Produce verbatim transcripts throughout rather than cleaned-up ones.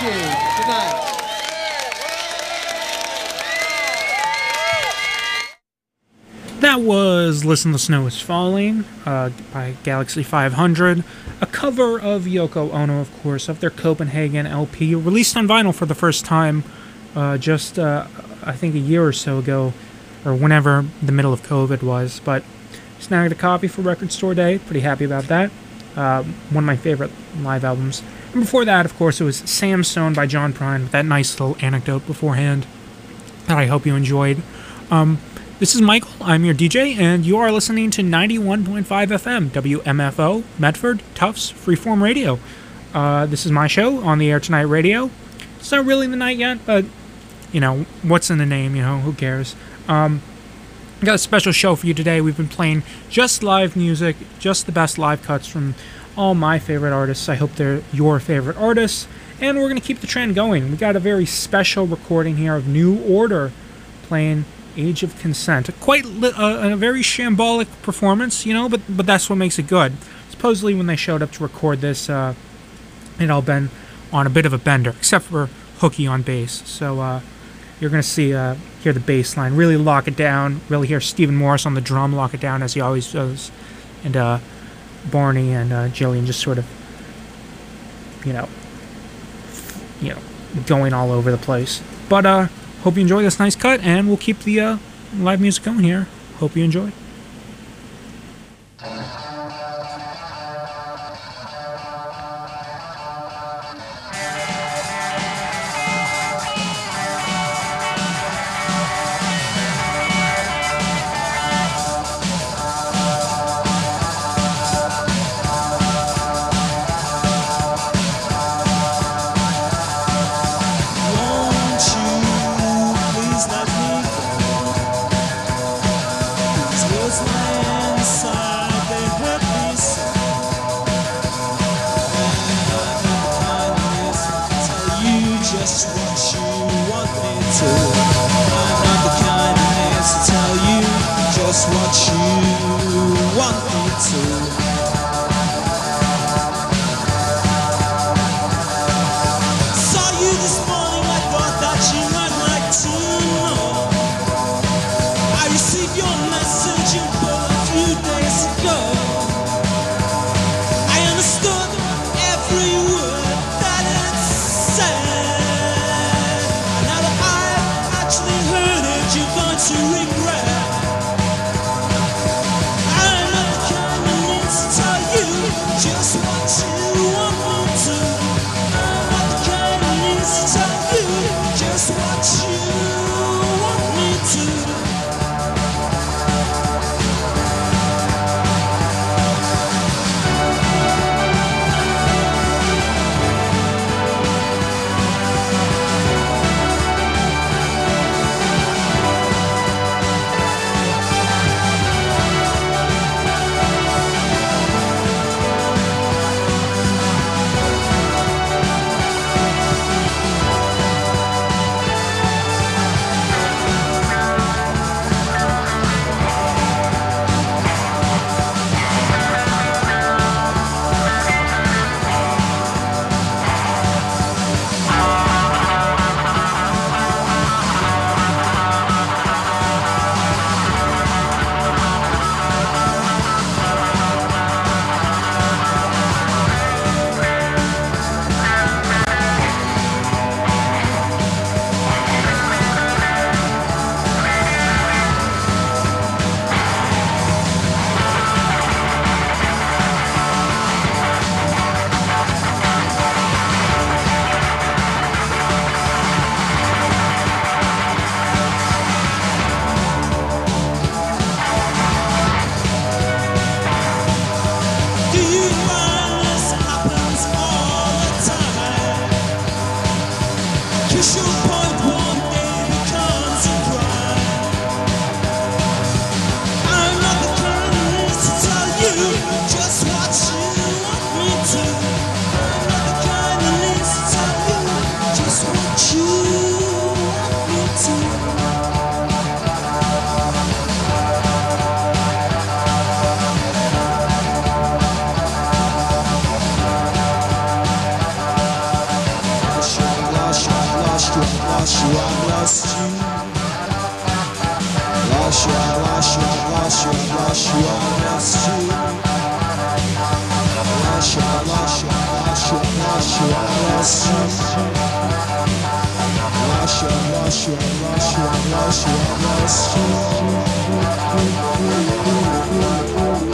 you. Good night. That was Listen the Snow is Falling uh, by Galaxy five hundred, a cover of Yoko Ono, of course, of their Copenhagen L P, released on vinyl for the first time uh, just, uh, I think, a year or so ago, or whenever the middle of COVID was, but snagged a copy for Record Store Day, pretty happy about that. Uh, one of my favorite live albums. And before that, of course, it was Sam Stone by John Prine, with that nice little anecdote beforehand that I hope you enjoyed. Um... This is Michael, I'm your D J, and you are listening to ninety-one point five F M, W M F O, Medford, Tufts, Freeform Radio. Uh, this is my show, On the Air Tonight Radio. It's not really the night yet, but, you know, what's in the name, you know, who cares? Um, got a special show for you today. We've been playing just live music, just the best live cuts from all my favorite artists. I hope they're your favorite artists, and we're going to keep the trend going. We got a very special recording here of New Order playing Age of Consent. A quite li- uh, a very shambolic performance, you know, but but that's what makes it good. Supposedly, when they showed up to record this, uh, it all been on a bit of a bender, except for Hooky on bass. So uh, you're gonna see, uh, hear the bass line really lock it down. Really hear Stephen Morris on the drum lock it down as he always does, and uh, Barney and uh, Jillian just sort of, you know, you know, going all over the place. But uh. Hope you enjoy this nice cut, and we'll keep the uh, live music going here. Hope you enjoy. Sure. lost you, I lost you. Lost you, I lost you, I lost you, I lost you, I lost you. Lost you, I lost you, I lost you, I lost you, I lost you. Lost you, I lost you, I lost you, I lost you, I lost you.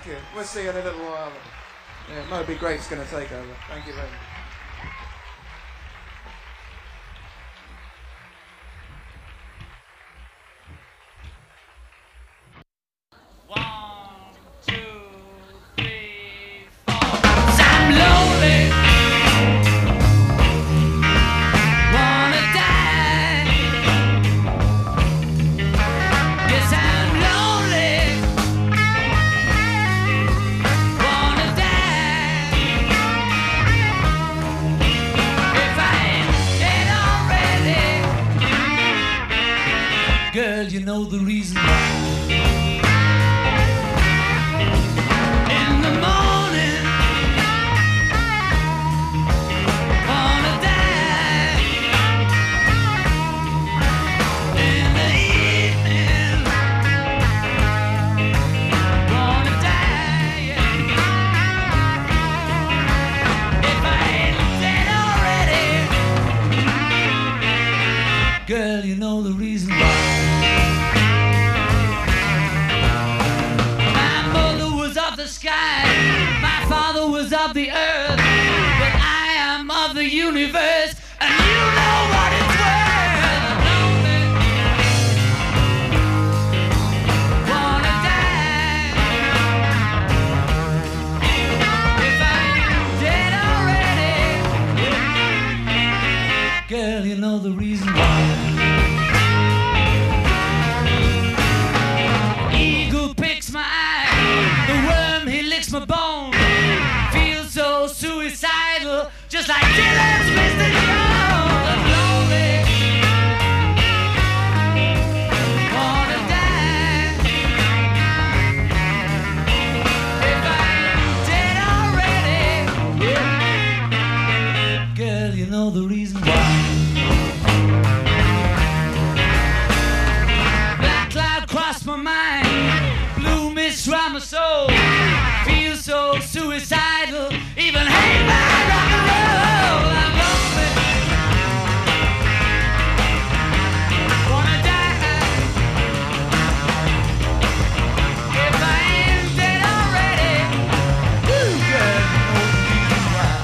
Thank you. We'll see you in a little while. Yeah, Moby Grape's going to take over. Thank you very much. Girl, you know the reason why. In the morning, wanna die. In the evening, wanna die. If I ain't dead already, girl, you know the reason why. Sky. My father was of the earth, but I am of the universe, and you know what it's worth. I'm lonely, wanna die. If I ain't dead already, girl, you know the reason why. Eagle picks my eye, the worm he licks my bone. Feel so suicidal, just like Dylan's Mister Jones. I'm lonely, wanna die. If I ain't dead already, girl, you know the reason why. Black cloud crossed my mind, blue mist round my soul. Feel so suicidal, even hate my rock and roll. I'm lonely, wanna die. If I ain't dead already, woo, girl, you know the reason why.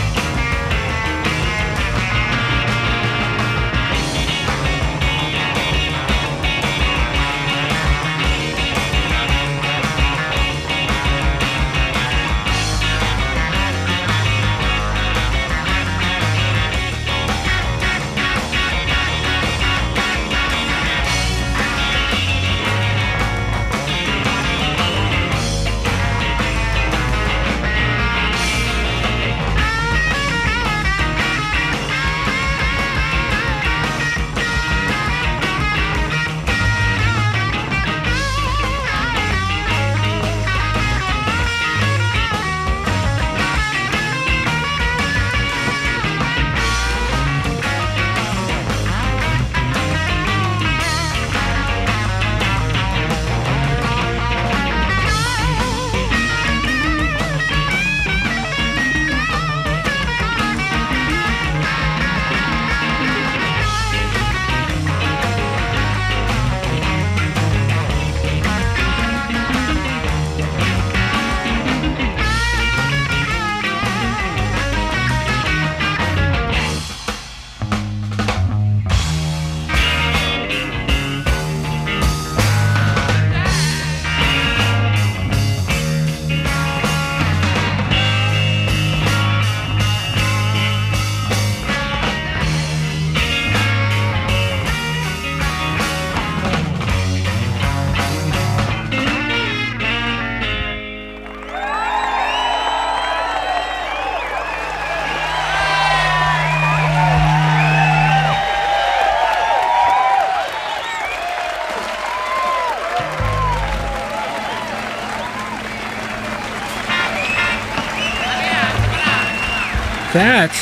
That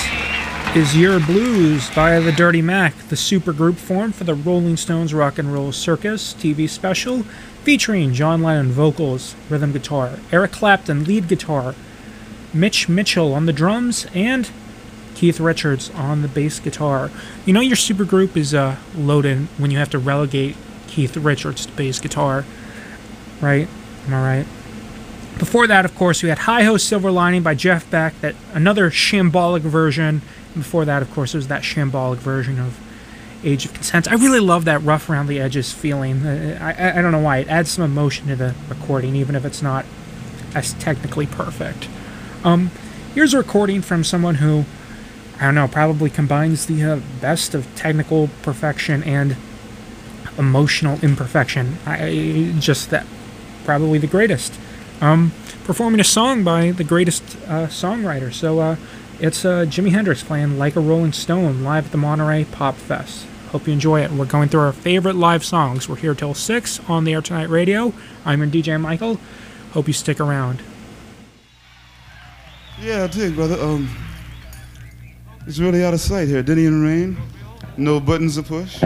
is Your Blues via the Dirty Mac, the supergroup formed for the Rolling Stones Rock and Roll Circus T V special, featuring John Lennon vocals, rhythm guitar, Eric Clapton lead guitar, Mitch Mitchell on the drums, and Keith Richards on the bass guitar. You know your supergroup is uh, loaded when you have to relegate Keith Richards to bass guitar, right? Am I right? Before that, of course, we had Hi-Ho Silver Lining by Jeff Beck, that another shambolic version. And before that, of course, it was that shambolic version of Age of Consent. I really love that rough around the edges feeling. I, I, I don't know why. It adds some emotion to the recording, even if it's not as technically perfect. Um, here's a recording from someone who, I don't know, probably combines the uh, best of technical perfection and emotional imperfection. I just that probably the greatest. Um, performing a song by the greatest uh, songwriter. So uh, it's uh, Jimi Hendrix playing Like a Rolling Stone live at the Monterey Pop Fest. Hope you enjoy it. We're going through our favorite live songs. We're here till six on the Air Tonight Radio. I'm your D J Michael. Hope you stick around. Yeah, I dig, brother. Um, it's really out of sight here. Didn't even rain. No buttons to push.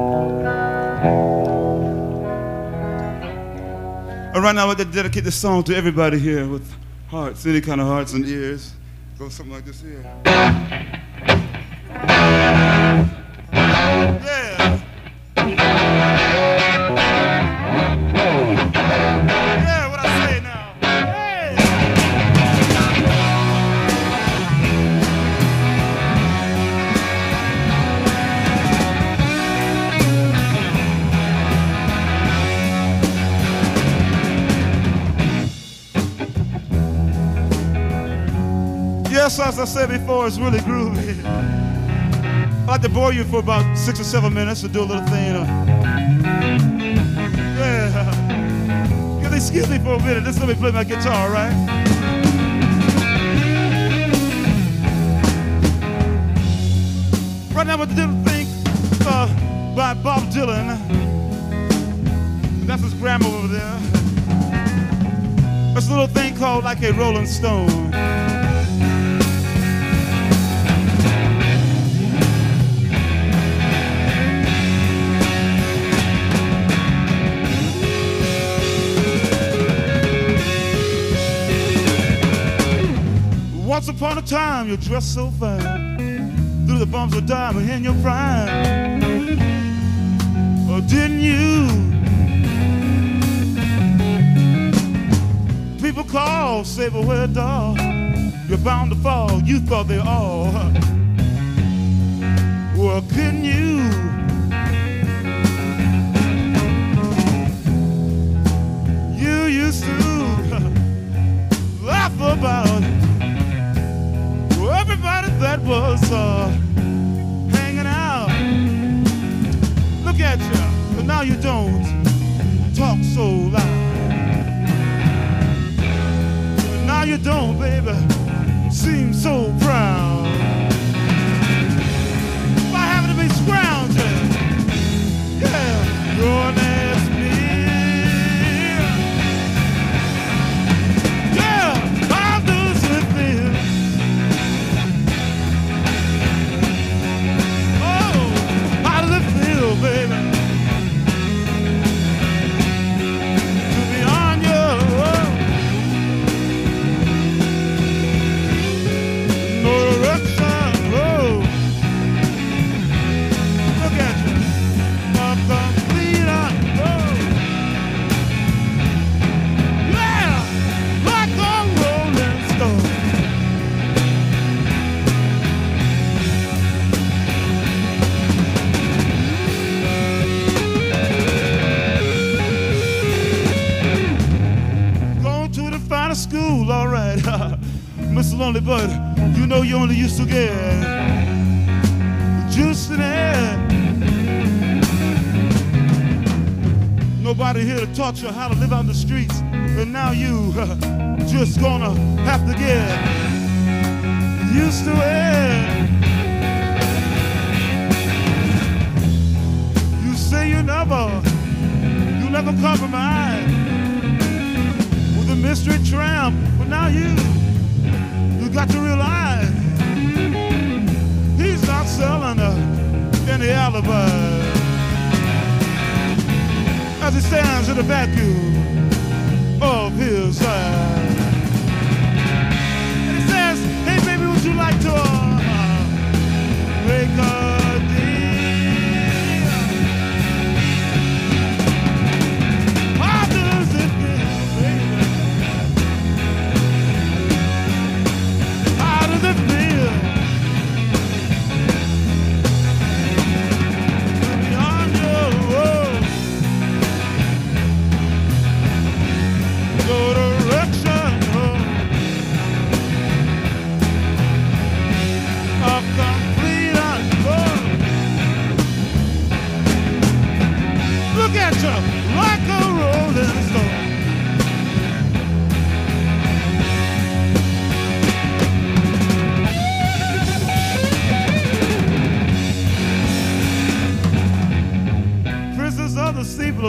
All right, now I'd like to dedicate this song to everybody here with hearts, any kind of hearts and ears. Go something like this here. Yeah. Yeah, what I say now. Hey. Yes, as I said before, it's really groovy. I'd like to bore you for about six or seven minutes to do a little thing. Uh, yeah. Can you excuse me for a minute? Just let me play my guitar, all right? Right now, with the little thing uh, by Bob Dylan. That's his grandma over there. There's a little thing called Like a Rolling Stone. Once upon a time, you dressed so fine, through the bumps of diamond in your prime. Or didn't you? People call, say, but where, dog? You're bound to fall. You thought they all. Well, couldn't you? You used to laugh about it. Everybody that was uh, hanging out. Look at you, but now you don't talk so loud. But now you don't, baby, seem so proud. By having to be scrounging, yeah, your name's me. Yeah, how does it feel? Baby, to be on your own. No direction, oh. Look at you, a complete unknown. Yeah, like a rolling stone. School, all right, Mister Lonely Bud, you know you only used to get juice in it. Nobody here to taught you how to live on the streets, and now you uh, just gonna have to get used to it. You say you never, you never compromise. The mystery tramp, but now you, you got to realize he's not selling uh, any alibi as he stands in the vacuum of his eyes. And he says, hey baby, would you like to uh, make a deal? How does it feel, baby?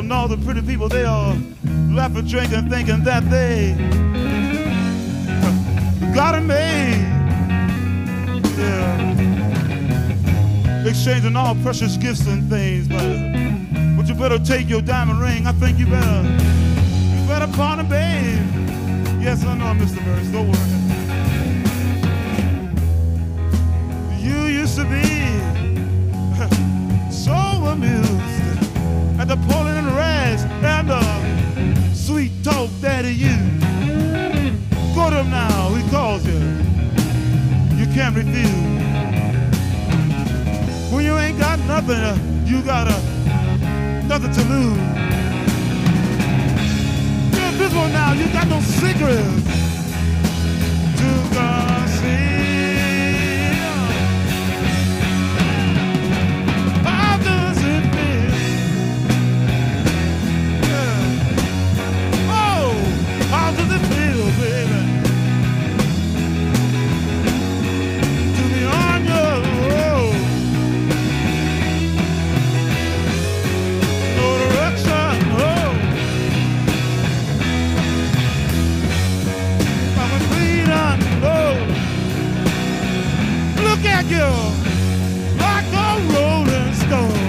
And all the pretty people, they are laughing, drinking, thinking that they got it made. Yeah. Exchanging all precious gifts and things, but, but you better take your diamond ring. I think you better, you better pawn it, babe. Yes, I know, Mister Burns, don't worry. You used to be so amused at the pulling and rags and the sweet talk daddy you. Go to him now, he calls you. You can't refuse. When you ain't got nothing, uh, you got uh, nothing to lose. You're invisible now, you got no secrets to conceal. How does it feel? Yeah. Oh, how does it feel, baby? To be on your road. No direction, oh. I'm a freedom, oh. Look at you, like a rolling stone.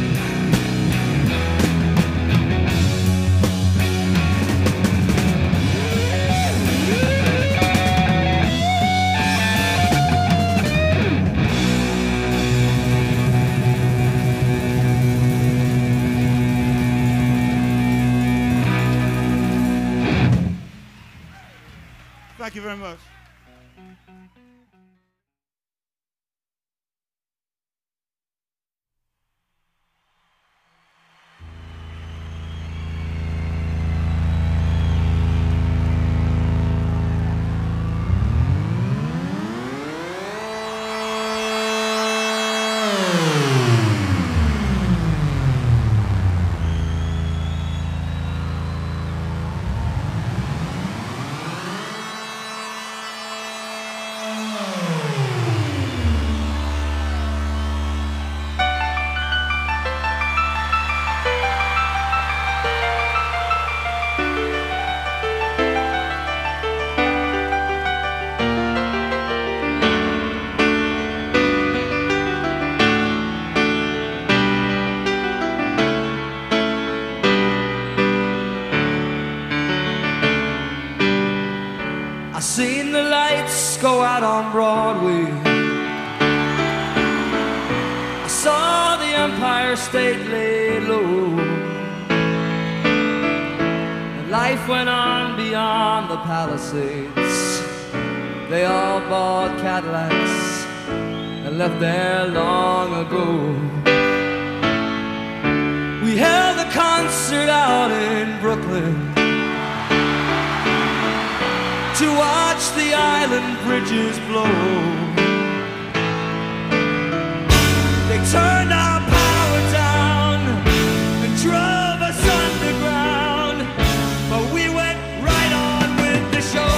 Thank you very much. I seen the lights go out on Broadway. I saw the Empire State lay low. And life went on beyond the Palisades. They all bought Cadillacs and left there long ago. We held a concert out in Brooklyn to watch the island bridges blow. They turned our power down and drove us underground, but we went right on with the show.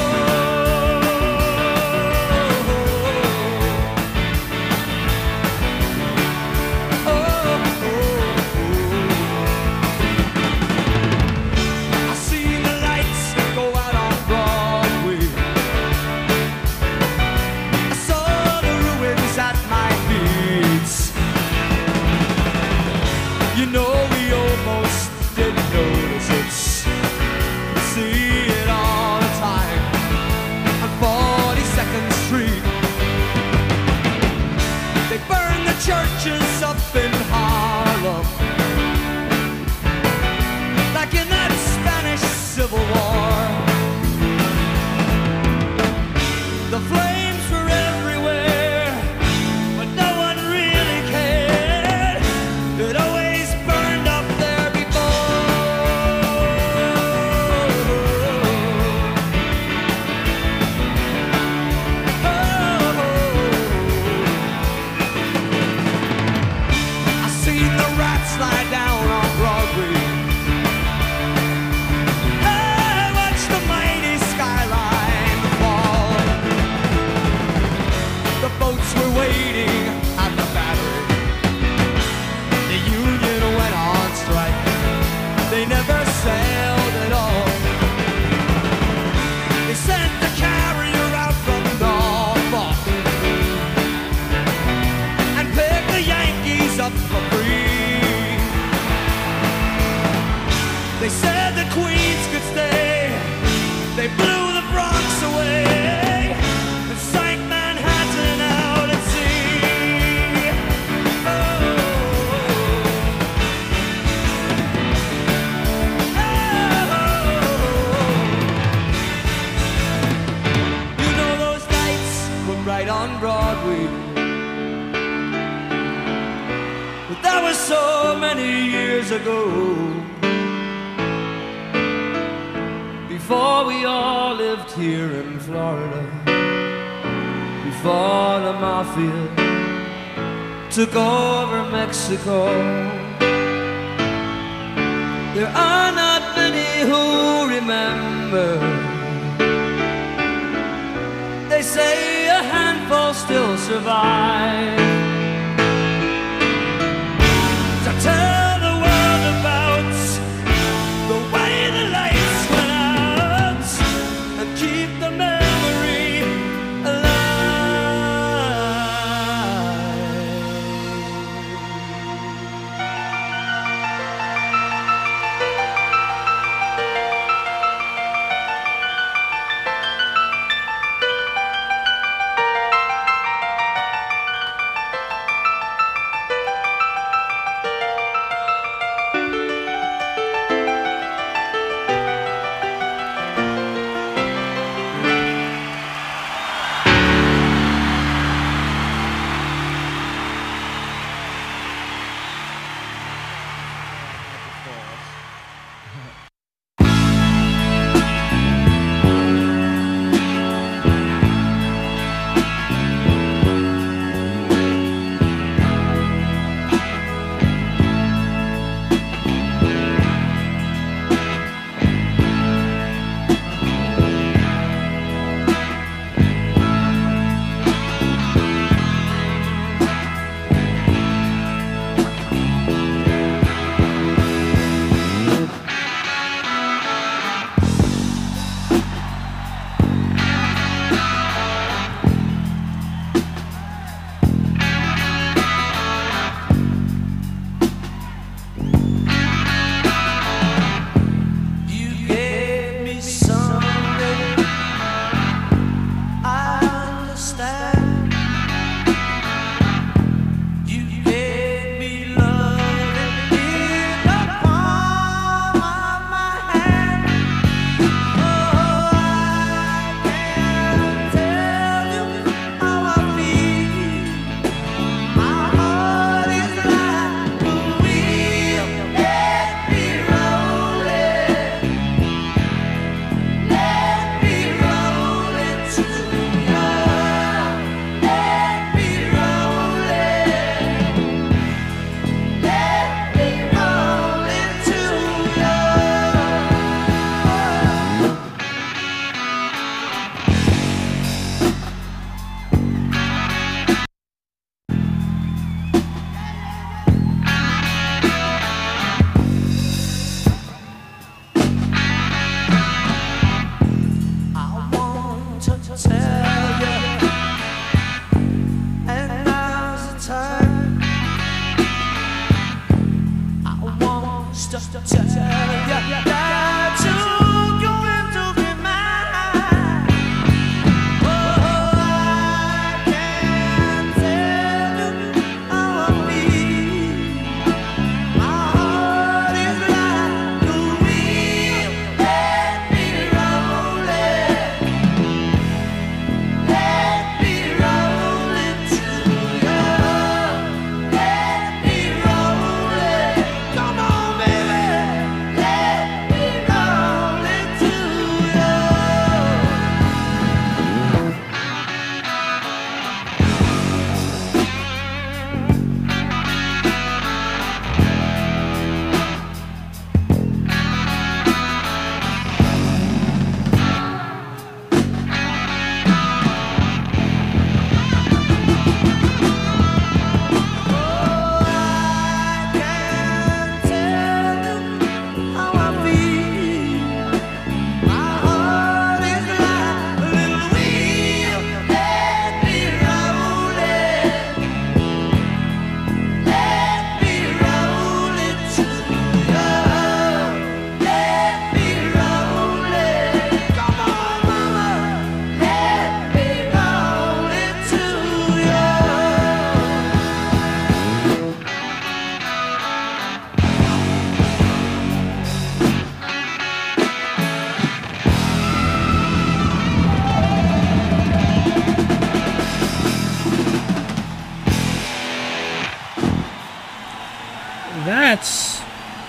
Oh, oh, oh. I seen the lights go out on Broadway. I saw the ruins at my feet. said the Queens could stay. They blew the Bronx away and sank Manhattan out at sea. Oh, oh. You know those nights were right on Broadway, but that was so many years ago. Before we all lived here in Florida, before the mafia took over Mexico. There are not many who remember. They say a handful still survive to tell the world about the way the lights went out and keep the memory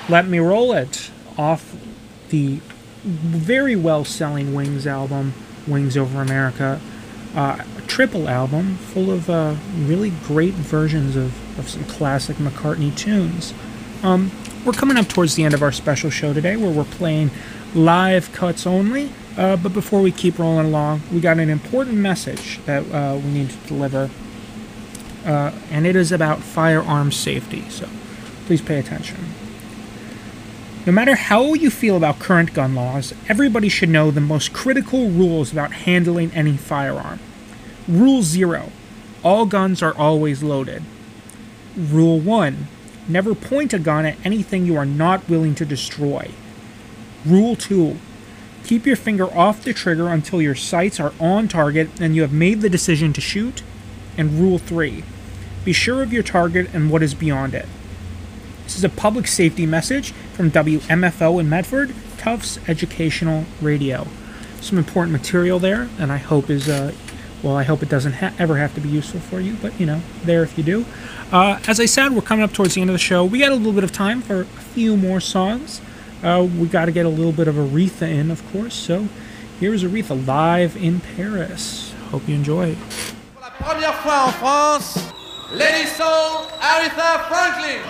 Let Me Roll It off the very well-selling Wings album, Wings Over America. Uh, a triple album full of uh, really great versions of, of some classic McCartney tunes. Um, we're coming up towards the end of our special show today where we're playing live cuts only. Uh, but before we keep rolling along, we got an important message that uh, we need to deliver. Uh, and it is about firearm safety. So please pay attention. No matter how you feel about current gun laws, everybody should know the most critical rules about handling any firearm. Rule zero. All guns are always loaded. Rule one. Never point a gun at anything you are not willing to destroy. Rule two. Keep your finger off the trigger until your sights are on target and you have made the decision to shoot. And Rule three. Be sure of your target and what is beyond it. This is a public safety message from W M F O in Medford, Tufts Educational Radio. Some important material there, and I hope is, uh, well, I hope it doesn't ha- ever have to be useful for you, but, you know, there if you do. Uh, as I said, we're coming up towards the end of the show. We got a little bit of time for a few more songs. Uh, we got to get a little bit of Aretha in, of course, so here's Aretha live in Paris. Hope you enjoy. Pour la première fois en France, Lady Soul, Aretha Franklin.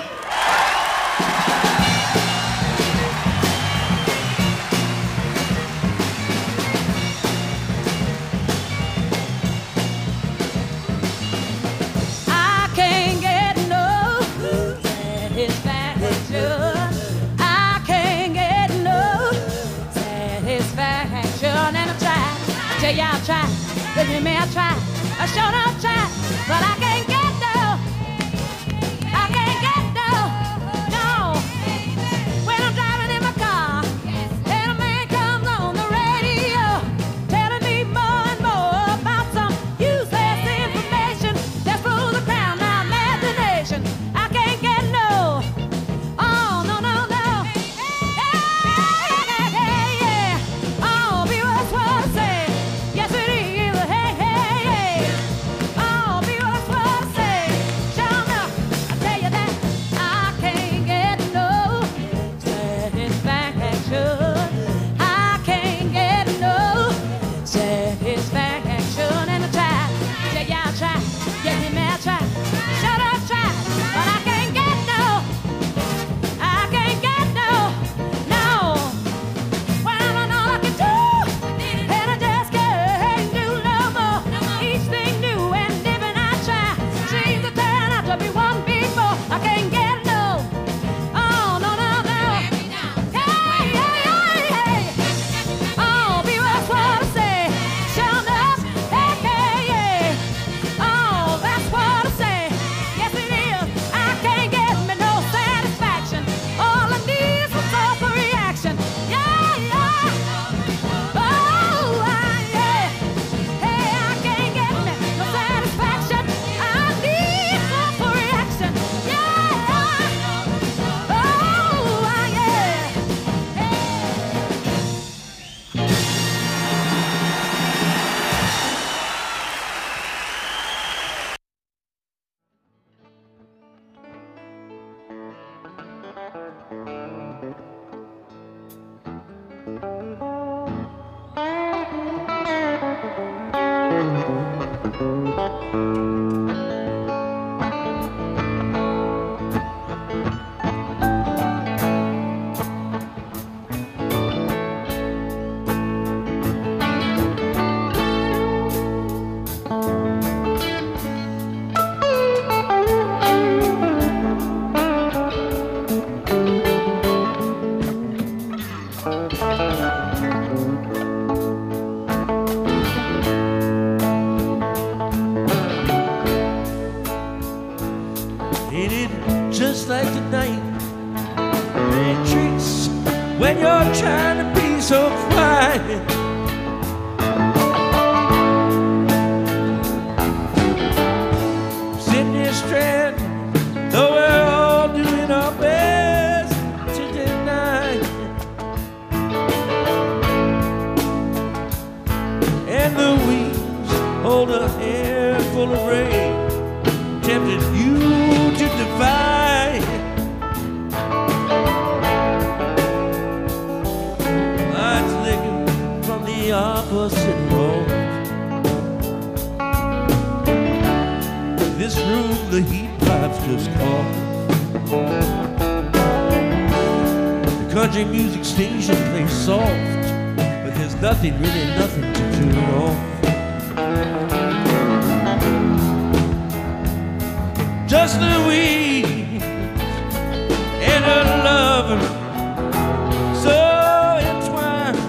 I can't get no satisfaction. I can't get no satisfaction. And I try, tell you I try, listen to me I try, I sure enough try, but I can't get when you're trying to be so quiet. Sitting here stranded, though we're all doing our best to deny it. And the winds hold a handful of rain, tempting you to defy it. the opposite road. This room, the heat pipes just caught. The country music station plays soft, but there's nothing, really nothing to tune off. Just Louise and her lover, so entwined,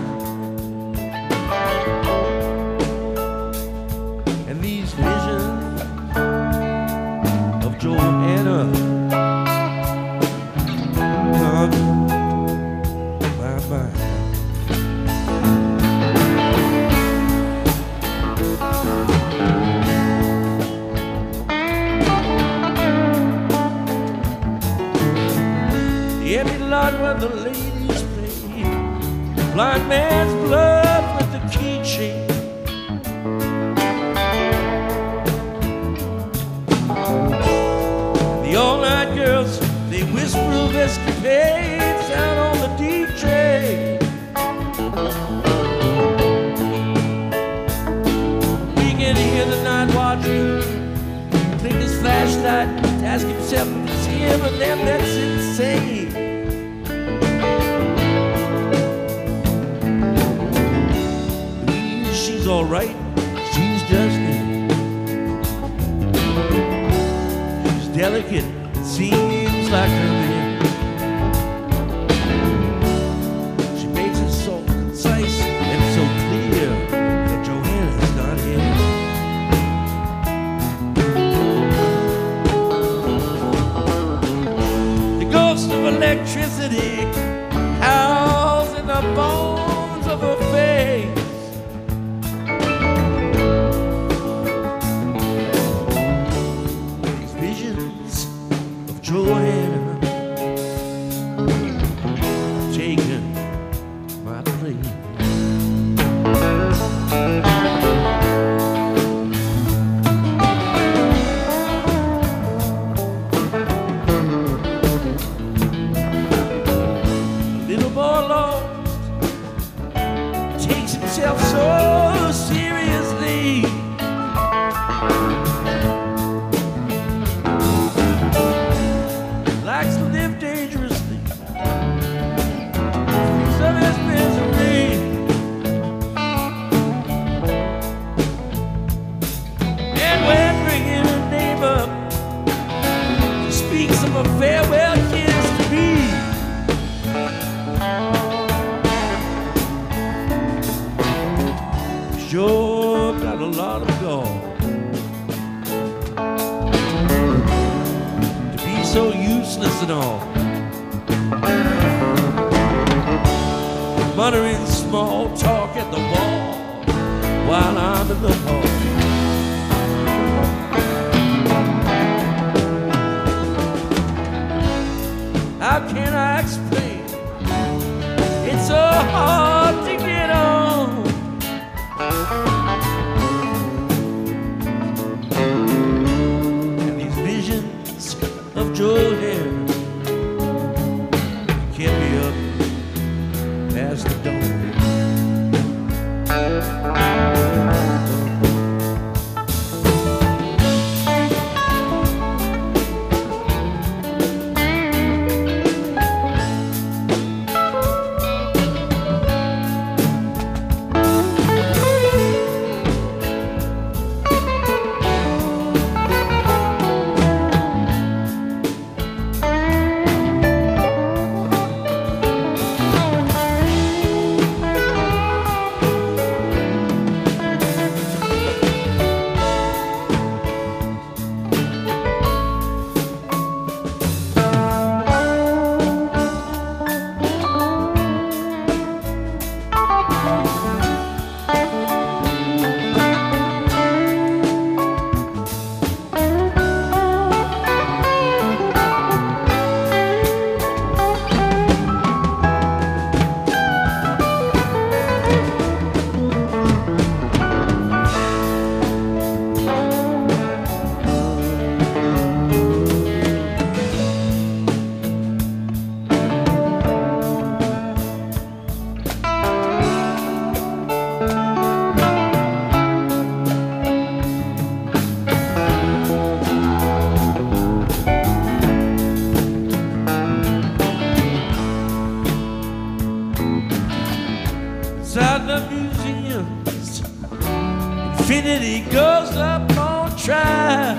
and these visions of Joanna come to my mind. Every lot where the ladies play, blind man's blood with the keychain. The all-night girls, they whisper of escapades out on the D J. We can hear the night watchman click his flashlight to ask himself if it's him, and then that's insane. She's all right, she's just me. She's delicate, it seems like her man. She makes it so concise and so clear that Joanna's not here. The ghost of electricity howls in the bones of her face. Joanna, taking my place. Little boy lost takes himself so seriously. Likes to live dangerously, speaks of his misery. And when bringing her name up, she speaks of a farewell kiss to me. Sure got a lot of gall to be so useless and all, muttering small talk at the wall while I'm in the hall. How can I explain? It's so hard to get on. And these visions of Joanna kept me up past the dawn. inside the museums. Infinity goes up on trial.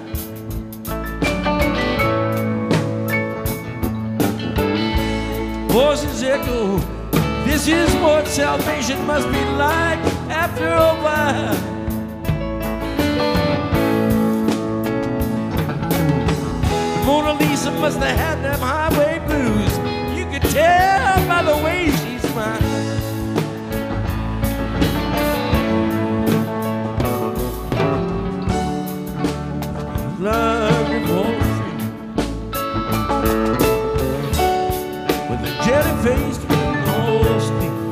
Voices echo, this is what salvation must be like after a while. Mona Lisa must have had them highway blues. You could tell by the way she smiled. Like Wall Street, with a jelly-faced Wall Street.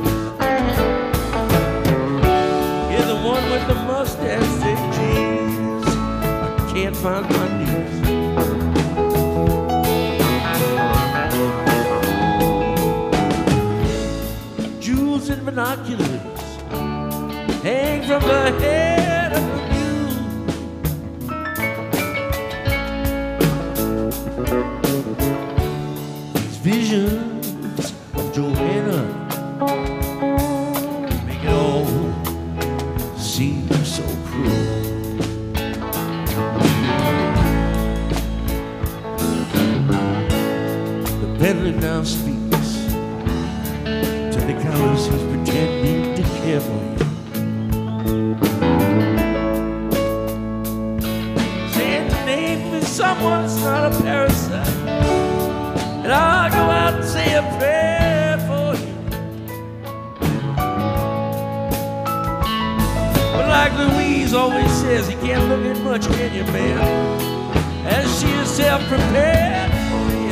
You're the one with the mustache, say jeez, I can't find my knees. Jewels and binoculars hang from the head of the mule. These visions of Joanna make it all seem so cruel. The peddler now speaks to the cowards who's pretending to care for you. Saying the name is someone's not a parasite. And I'll go out and say a prayer for you. But like Louise always says, you can't look at much, can you, man? As she herself prepared for you.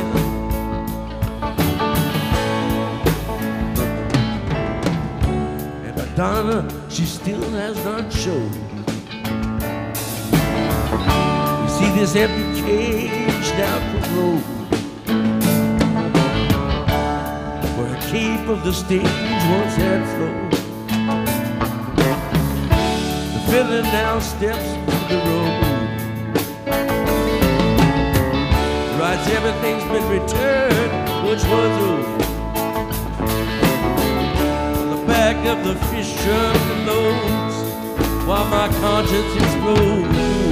And Madonna, she still has not shown. You see this empty cage down the road, cape of the stage once had flowed. The villain now steps through the road. Writes everything's been returned, which was old. On the back of the fish truck loads, while my conscience explodes.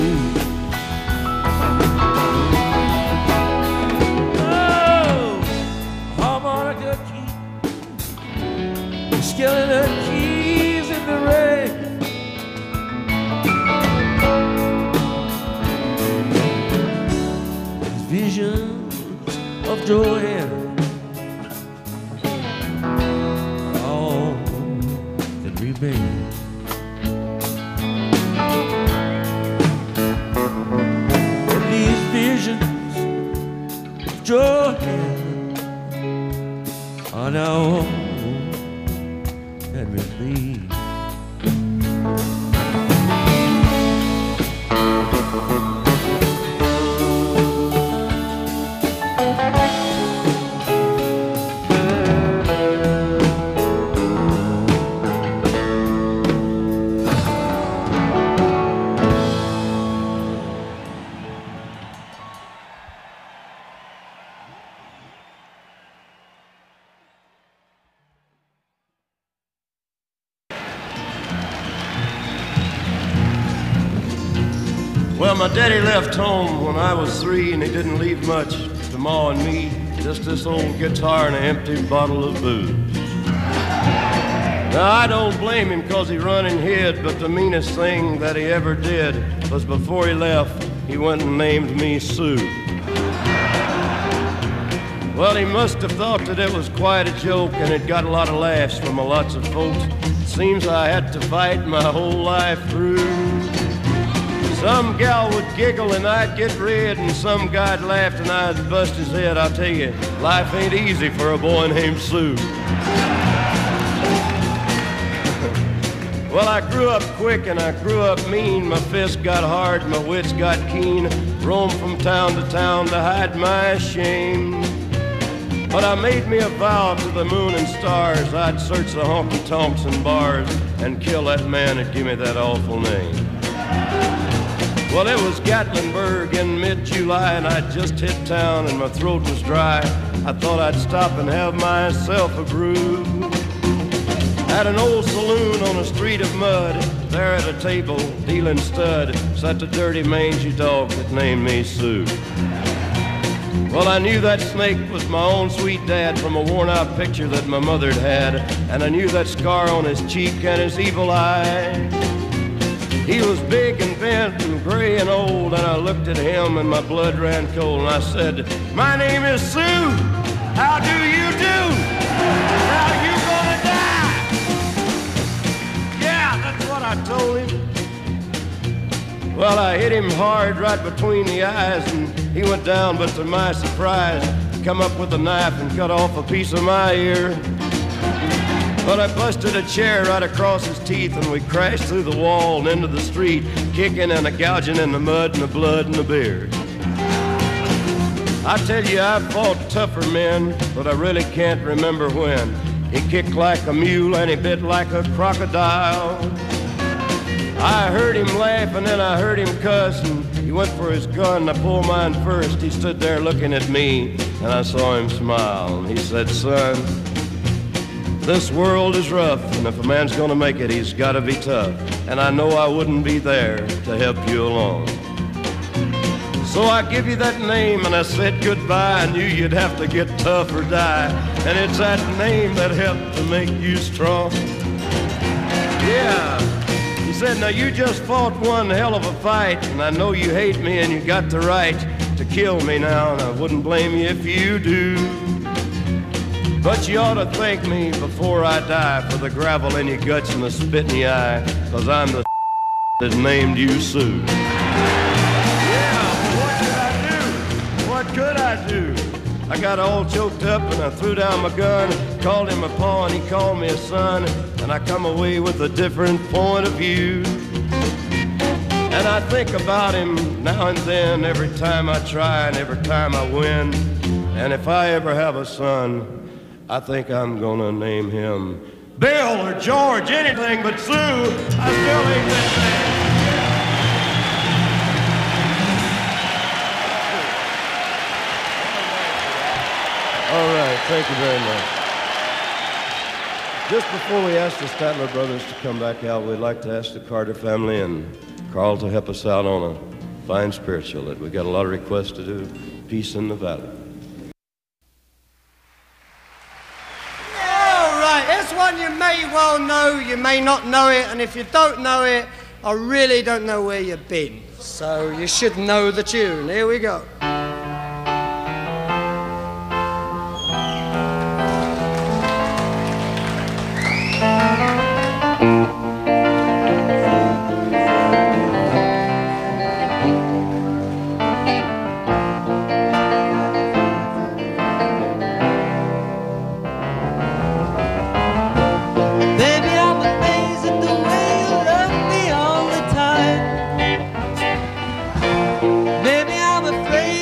Skeleton keys in the rain. These visions of Joanna are all that remain. And these visions of Joanna are now all with me. Well, my daddy left home when I was three, and he didn't leave much to Ma and me, just this old guitar and an empty bottle of booze. Now, I don't blame him because he run and hid, but the meanest thing that he ever did was before he left, he went and named me Sue. Well, he must have thought that it was quite a joke, and it got a lot of laughs from lots of folks. It seems I had to fight my whole life through. Some gal would giggle and I'd get red, and some guy'd laugh and I'd bust his head. I'll tell you, life ain't easy for a boy named Sue. Well, I grew up quick and I grew up mean. My fists got hard, my wits got keen. Roamed from town to town to hide my shame. But I made me a vow to the moon and stars, I'd search the honky-tonks and bars and kill that man that gave me that awful name. Well, it was Gatlinburg in mid-July, and I'd just hit town and my throat was dry. I thought I'd stop and have myself a brew. At an old saloon on a street of mud, there at a table, dealing stud, sat the dirty mangy dog that named me Sue. Well, I knew that snake was my own sweet dad from a worn-out picture that my mother'd had, and I knew that scar on his cheek and his evil eye. He was big and bent and gray and old, and I looked at him and my blood ran cold, and I said, "My name is Sue. How do you do? Now you gonna die?" Yeah, that's what I told him. Well, I hit him hard right between the eyes, and he went down, but to my surprise, he come up with a knife and cut off a piece of my ear. But I busted a chair right across his teeth, and we crashed through the wall and into the street, kicking and a gouging in the mud and the blood and the beer. I tell you, I've fought tougher men, but I really can't remember when. He kicked like a mule and he bit like a crocodile. I heard him laugh and then I heard him cuss, and he went for his gun. I pulled mine first. He stood there looking at me, and I saw him smile. And he said, "Son, this world is rough, and if a man's gonna make it, he's gotta be tough. And I know I wouldn't be there to help you along. So I give you that name, and I said goodbye. I knew you'd have to get tough or die, and it's that name that helped to make you strong." Yeah. He said, "Now you just fought one hell of a fight, and I know you hate me and you got the right to kill me now, and I wouldn't blame you if you do. But you ought to thank me before I die for the gravel in your guts and the spit in your eye, 'cause I'm the that named you Sue." Yeah, but what could I do? What could I do? I got all choked up and I threw down my gun, called him a paw and he called me a son, and I come away with a different point of view. And I think about him now and then, every time I try and every time I win. And if I ever have a son, I think I'm gonna name him Bill or George, anything but Sue. I still ain't that name. All right, thank you very much. Just before we ask the Statler brothers to come back out, we'd like to ask the Carter family and Carl to help us out on a fine spiritual that we got a lot of requests to do, Peace in the Valley. All right, it's one you may well know, you may not know it, and if you don't know it, I really don't know where you've been. So you should know the tune. Here we go. Afraid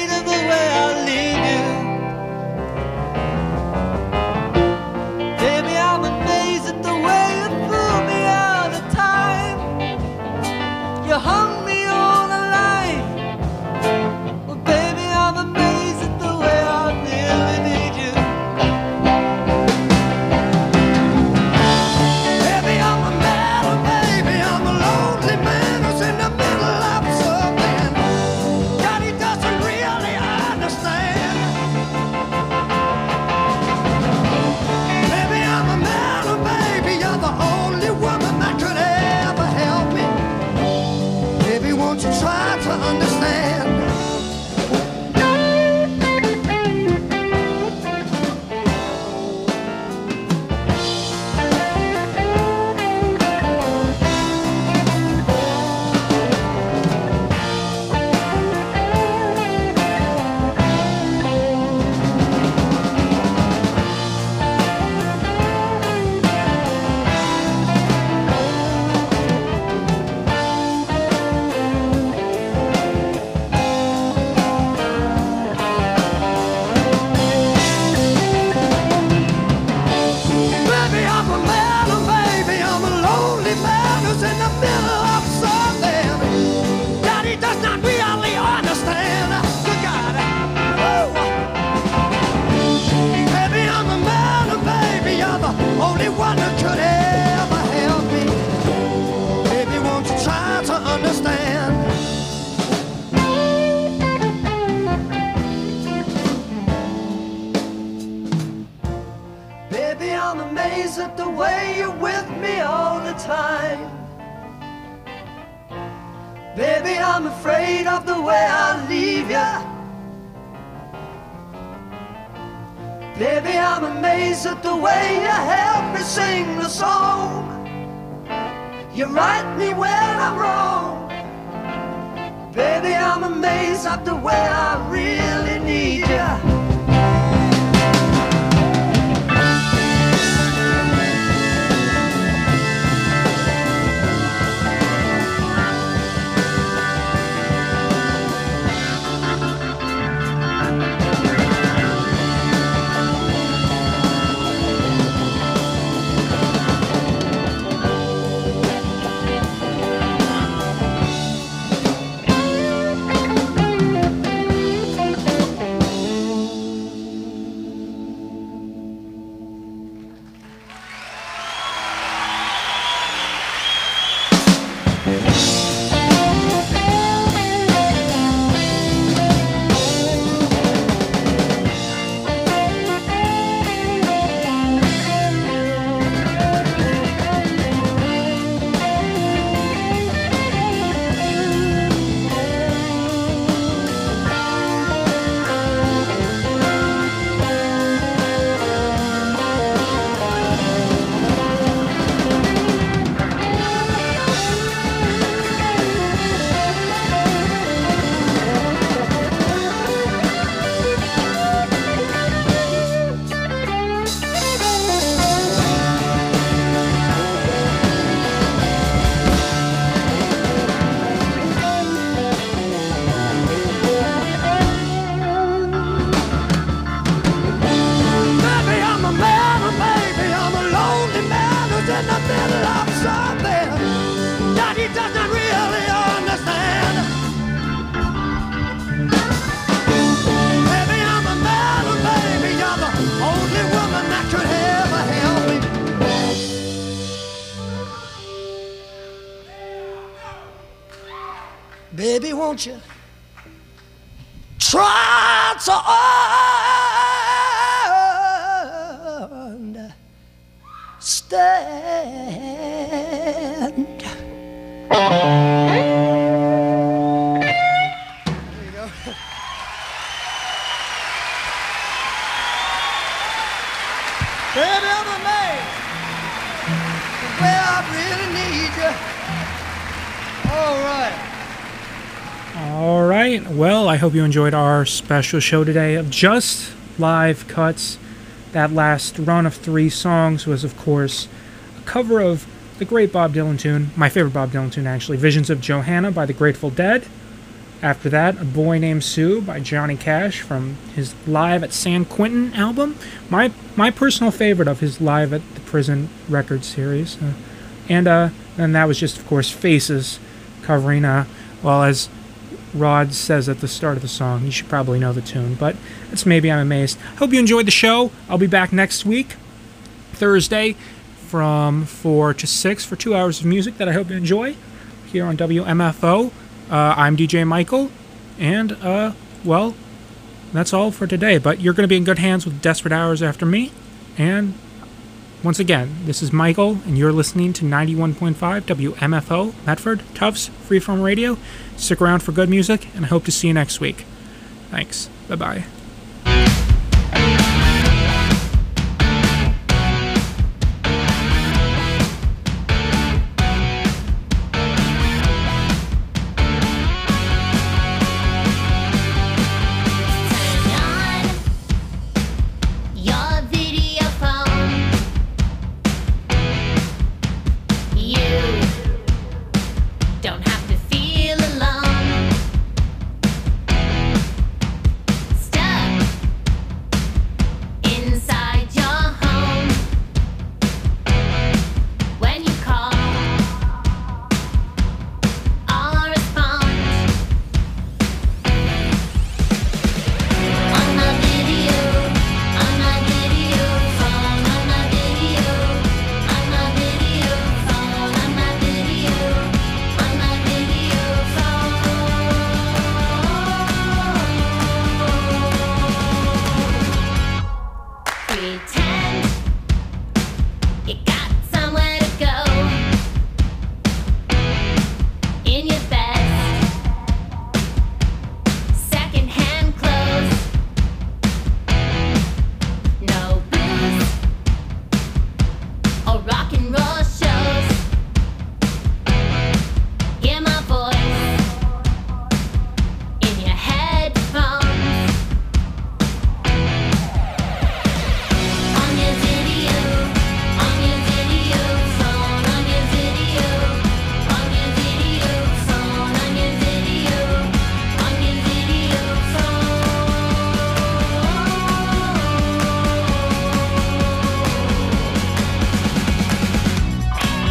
say you're with me all the time. Baby, I'm afraid of the way I leave ya. Baby, I'm amazed at the way you help me sing the song. You right me when I'm wrong. Baby, I'm amazed at the way I really need ya. Baby, won't you try to understand? There you go. Baby, I'm amazed the way I really need you. All right. All right. Well, I hope you enjoyed our special show today of just live cuts. That last run of three songs was, of course, a cover of the great Bob Dylan tune, my favorite Bob Dylan tune, actually, Visions of Johanna by the Grateful Dead. After that, A Boy Named Sue by Johnny Cash from his Live at San Quentin album. My my personal favorite of his Live at the Prison record series. Uh, and uh, and that was just, of course, Faces, covering, uh, well, as Rod says at the start of the song. You should probably know the tune, but it's Maybe I'm Amazed. Hope you enjoyed the show. I'll be back next week, Thursday, from four to six for two hours of music that I hope you enjoy here on W M F O. Uh, I'm D J Michael, and, uh, well, that's all for today. But you're going to be in good hands with Desperate Hours after me. And once again, this is Michael, and you're listening to ninety-one point five W M F O, Medford, Tufts, Freeform Radio. Stick around for good music, and I hope to see you next week. Thanks. Bye-bye.